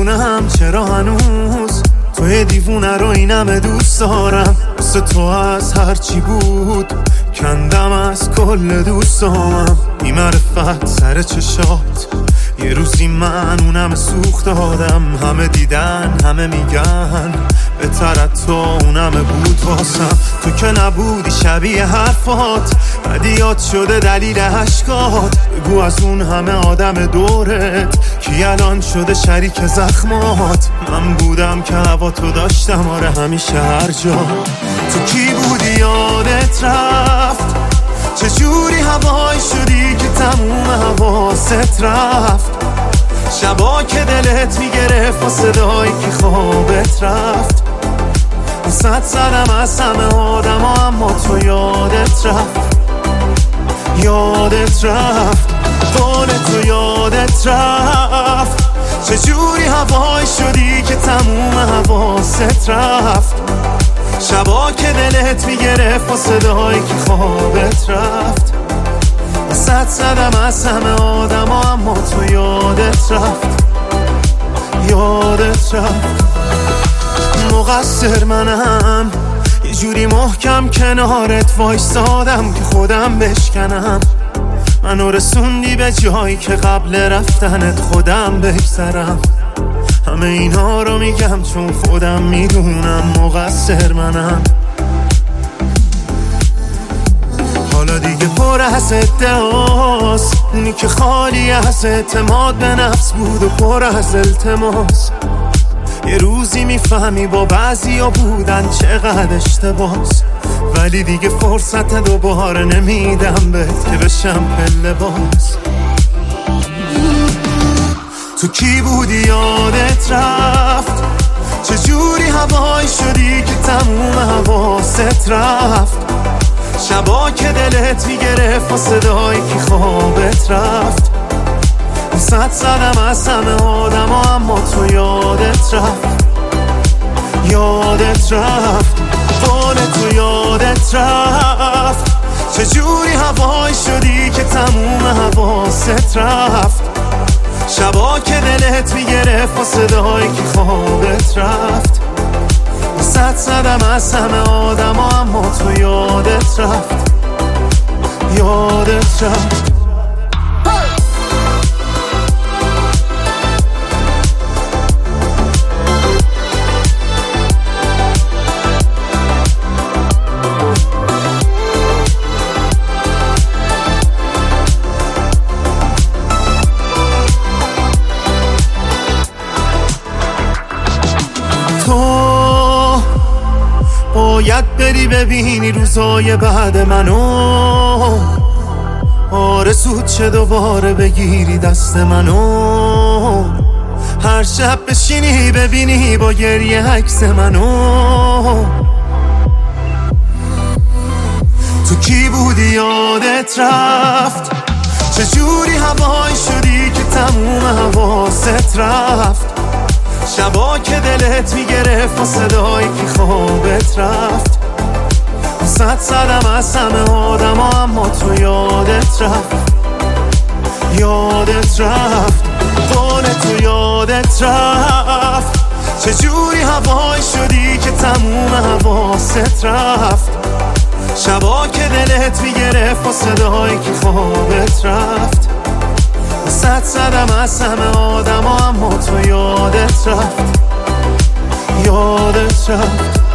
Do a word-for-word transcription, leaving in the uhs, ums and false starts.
نمیدونم چرا هنوز توی دیوونه رو اینم دوست دارم. واسه تو از هرچی بود کندم از کل دوستامم. بی معرفت سر چشات یه روزی من اونم سوخت دادم. همه دیدن همه میگن بهترت تو اونم بود واسم. تو که نبودی شبیه حرفات بدیات شده دلیل عشقات. بگو از اون همه آدم دورت کی الان شده شریک زخمات. من بودم که هوا تو داشتم آره همیشه هر جا. تو کی بودی یادت رفت چجوری هوای شدی که تموم حواست رفت. شبا که دلت میگرفت و صدایی که خوابت رفت. صد زدم از همه آدم ها اما تو یادت رفت. یادت رفت قول تو یادت رفت. چجوری هوای شدی که تموم حواست رفت. شبا که دلت میگرفت و صدایی که خوابت رفت. صد زدم از همه آدم ها اما تو یادت رفت. یادت رفت. مقصر منم یه جوری محکم کنارت وایستادم که خودم بشکنم. منو رسوندی به جایی که قبل رفتنت خودم بگذرم. همه اینا رو میگم چون خودم میدونم مقصر منم. حالا دیگه پر از ادعاست اونی که خالی از اعتماد به نفس بود و پر از التماس. یه روزی میفهمی با بعضیا بودن چقدر اشتباس. ولی دیگه فرصت دوباره نمیدم بهت که بشم پله باز. تو کی بودی یادت رفت چجوری هوای شدی که تموم حواست رفت. شبا که دلت میگرفت و صدایی که خوابت رفت. صد زدم از همه آدم ها اما تو یادت رفت. یادت رفت قول تو یادت رفت. چجوری هوای شدی که تموم حواست رفت. شبا که دلت میگرفت و صدایی که خوابت رفت. صد زدم از همه آدم ها اما تو یادت رفت. یادت رفت. تو باید بری ببینی روزای بعد منو. آرزوت چه دوباره بگیری دست منو. هر شب بشینی ببینی با گریه عکس منو. تو کی بودی یادت رفت چجوری هوای شدی که تموم حواست رفت. شبا که دلت میگرفت و صدایی که خوابت رفت. صد زدم از همه آدم ها اما تو یادت رفت. یادت رفت قول تو یادت رفت. چجوری هوای شدی که تموم حواست رفت. شبا که دلت میگرفت و صدایی که خوابت رفت. صد زدم از همه آدم ها اما تو یادت رفت. یادت رفت.